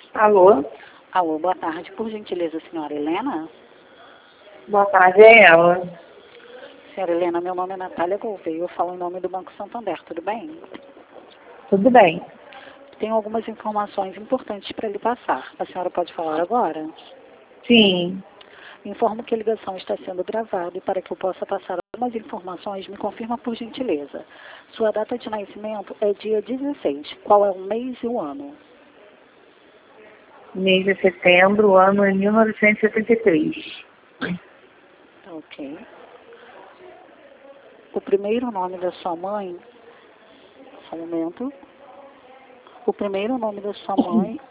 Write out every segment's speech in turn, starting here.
Alô? Alô, boa tarde. Por gentileza, senhora Helena? Boa tarde, é ela. Senhora Helena, meu nome é Natália Gouveia. Eu falo em nome do Banco Santander, tudo bem? Tudo bem. Tenho algumas informações importantes para lhe passar. A senhora pode falar agora? Sim. Informo que a ligação está sendo gravada e para que eu possa passar algumas informações, me confirma por gentileza. Sua data de nascimento é dia 16. Qual é o mês e o ano? Mês de setembro, ano é 1973. Tá, ok. O primeiro nome da sua mãe... Só um momento. O primeiro nome da sua mãe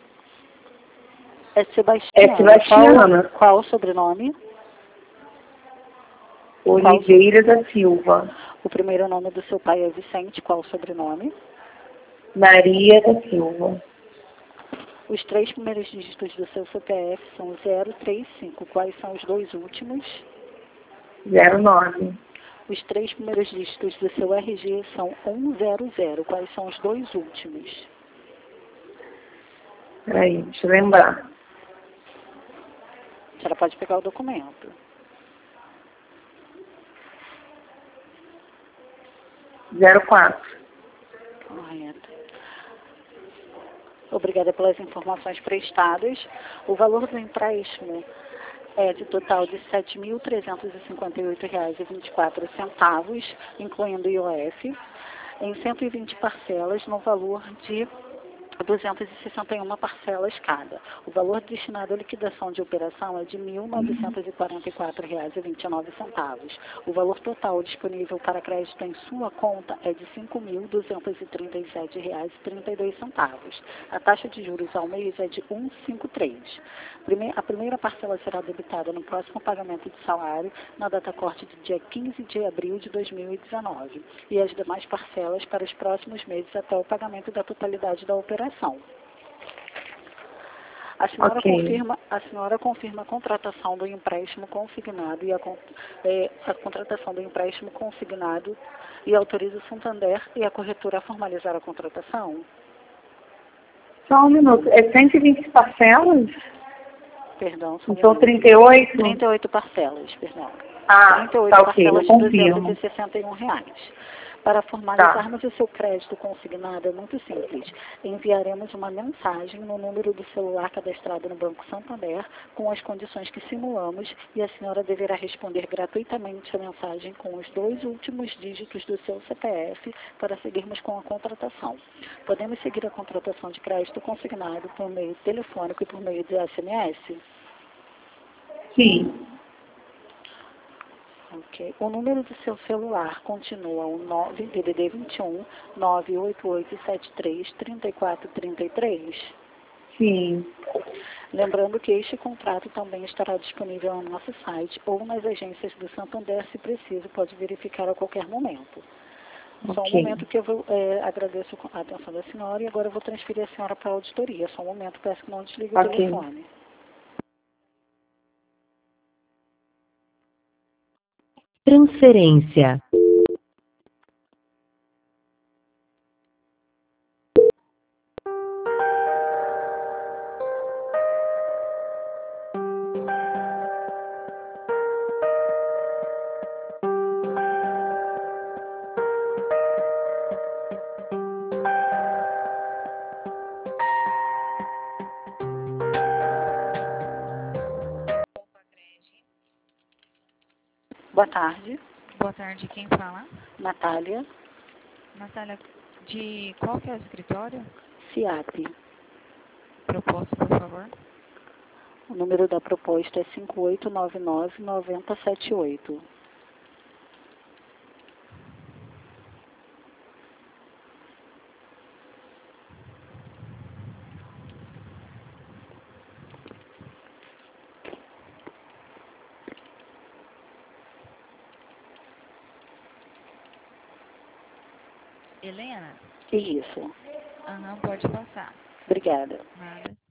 é Sebastiana. É Sebastiana. Qual o sobrenome? Oliveira da Silva. O primeiro nome do seu pai é Vicente. Qual o sobrenome? Maria da Silva. Os 3 primeiros dígitos do seu CPF são 035. Quais são os 2 últimos? 09. Os 3 primeiros dígitos do seu RG são 100. Quais são os 2 últimos? Peraí, deixa eu lembrar. A senhora pode pegar o documento. 04. Correto. Obrigada pelas informações prestadas. O valor do empréstimo é de total de R$ 7.358,24, incluindo IOF, em 120 parcelas, no valor de 261 parcelas cada. O valor destinado à liquidação de operação é de R$ 1.944,29. O valor total disponível para crédito em sua conta é de R$ 5.237,32. A taxa de juros ao mês é de 1,53. A primeira parcela será debitada no próximo pagamento de salário, na data corte de dia 15 de abril de 2019, e as demais parcelas para os próximos meses até o pagamento da totalidade da operação. A senhora, Ok. confirma a contratação do empréstimo consignado e a contratação do empréstimo consignado e autoriza o Santander e a corretora a formalizar a contratação? Só um minuto. É 120 parcelas? Perdão, são Então 38? 38 parcelas, perdão. Ah, 38 tá ok, eu parcelas de confirmo. R$ 261. Para formalizarmos o seu crédito consignado é muito simples. Enviaremos uma mensagem no número do celular cadastrado no Banco Santander com as condições que simulamos e a senhora deverá responder gratuitamente a mensagem com os 2 últimos dígitos do seu CPF para seguirmos com a contratação. Podemos seguir a contratação de crédito consignado por meio telefônico e por meio de SMS? Sim. Ok. O número do seu celular continua o 9 DDD 21 98873 3433. Sim. Lembrando que este contrato também estará disponível no nosso site ou nas agências do Santander, se preciso, pode verificar a qualquer momento. Só um momento que eu vou, agradeço a atenção da senhora e agora eu vou transferir a senhora para a auditoria. Só um momento, peço que não desligue o telefone. Transferência. Boa tarde, Boa tarde, quem fala? Natália Natália, de qual que é o escritório? Ciap. Proposta, por favor. O número da proposta é 5899-9078. Helena? Isso. Aham, pode passar. Obrigada. Nada.